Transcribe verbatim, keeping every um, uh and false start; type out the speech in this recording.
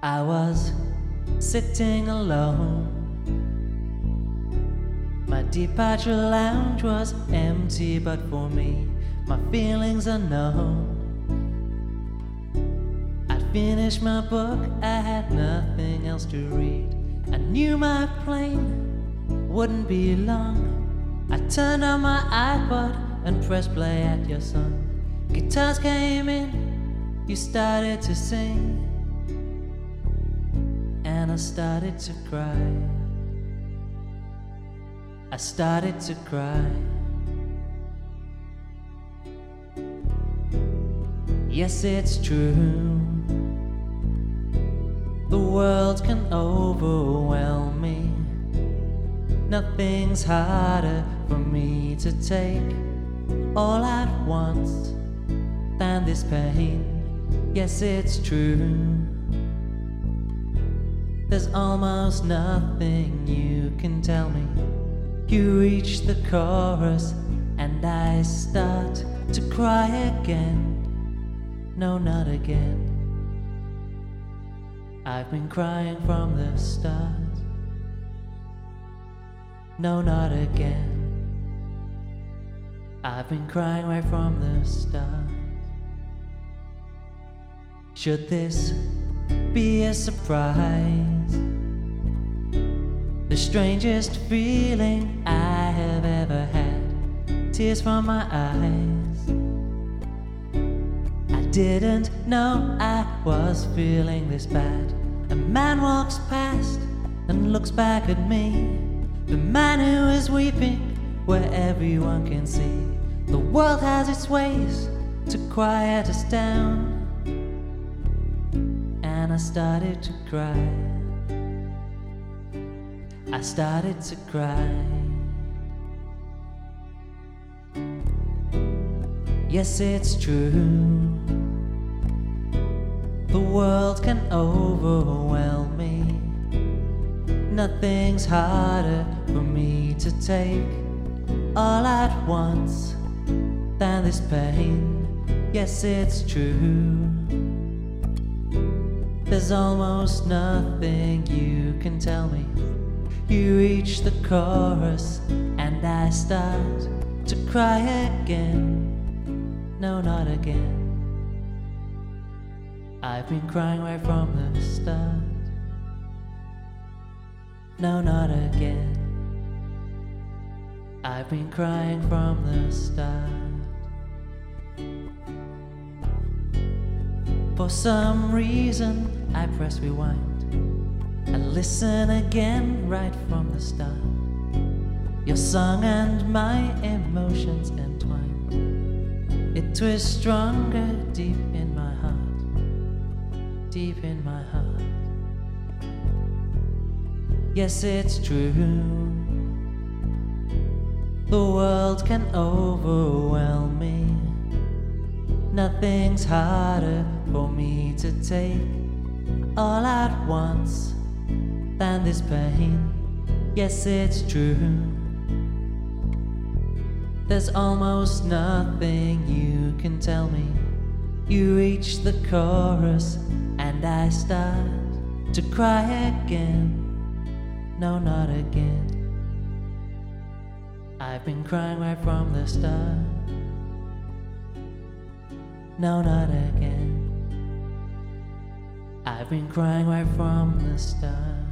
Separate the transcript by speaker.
Speaker 1: I was sitting alone. My departure lounge was empty, but for me, my feelings unknown. I'd finished my book, I had nothing else to read. I knew my plane wouldn't be long. I turned on my iPod and pressed play at your song. Guitars came in, you started to sing, and I started to cry. I started to cry. Yes, it's true, the world can overwhelm me. Nothing's harder for me to take all at once than this pain. Yes, it's true, there's almost nothing you can tell me. You reach the chorus and I start to cry again. No, not again. I've been crying from the start. No, not again. I've been crying right from the start. Should this be a surprise? The strangest feeling I have ever had, tears from my eyes. I didn't know I was feeling this bad. A man walks past and looks back at me, the man who is weeping where everyone can see. The world has its ways to quiet us down, and I started to cry. I started to cry. Yes, it's true, the world can overwhelm me. Nothing's harder for me to take all at once than this pain. Yes, it's true, there's almost nothing you can tell me. You reach the chorus and I start to cry again. No, not again. I've been crying right from the start. No, not again. I've been crying from the start. For some reason I press rewind and listen again right from the start. Your song and my emotions entwined. It twists stronger deep in my heart, deep in my heart. Yes, it's true, the world can overwhelm me. Nothing's harder for me to take all at once than this pain. Yes, it's true, there's almost nothing you can tell me. You reach the chorus and I start to cry again. No, not again. I've been crying right from the start. No, not again. I've been crying right from the start.